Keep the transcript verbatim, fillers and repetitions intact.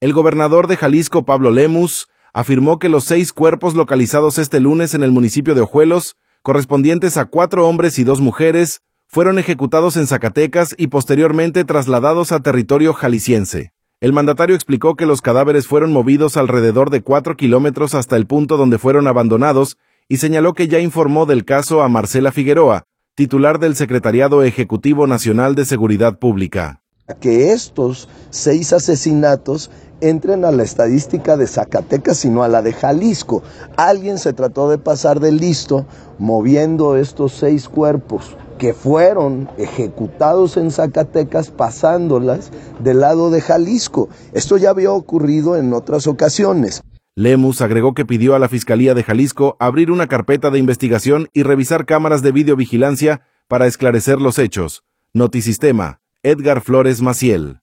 El gobernador de Jalisco, Pablo Lemus, afirmó que los seis cuerpos localizados este lunes en el municipio de Ojuelos, correspondientes a cuatro hombres y dos mujeres, fueron ejecutados en Zacatecas y posteriormente trasladados a territorio jalisciense. El mandatario explicó que los cadáveres fueron movidos alrededor de cuatro kilómetros hasta el punto donde fueron abandonados y señaló que ya informó del caso a Marcela Figueroa, titular del Secretariado Ejecutivo Nacional de Seguridad Pública. Que estos seis asesinatos entren a la estadística de Zacatecas, sino a la de Jalisco. Alguien se trató de pasar de listo moviendo estos seis cuerpos que fueron ejecutados en Zacatecas, pasándolas del lado de Jalisco. Esto ya había ocurrido en otras ocasiones. Lemus agregó que pidió a la Fiscalía de Jalisco abrir una carpeta de investigación y revisar cámaras de videovigilancia para esclarecer los hechos. Notisistema, Edgar Flores Maciel.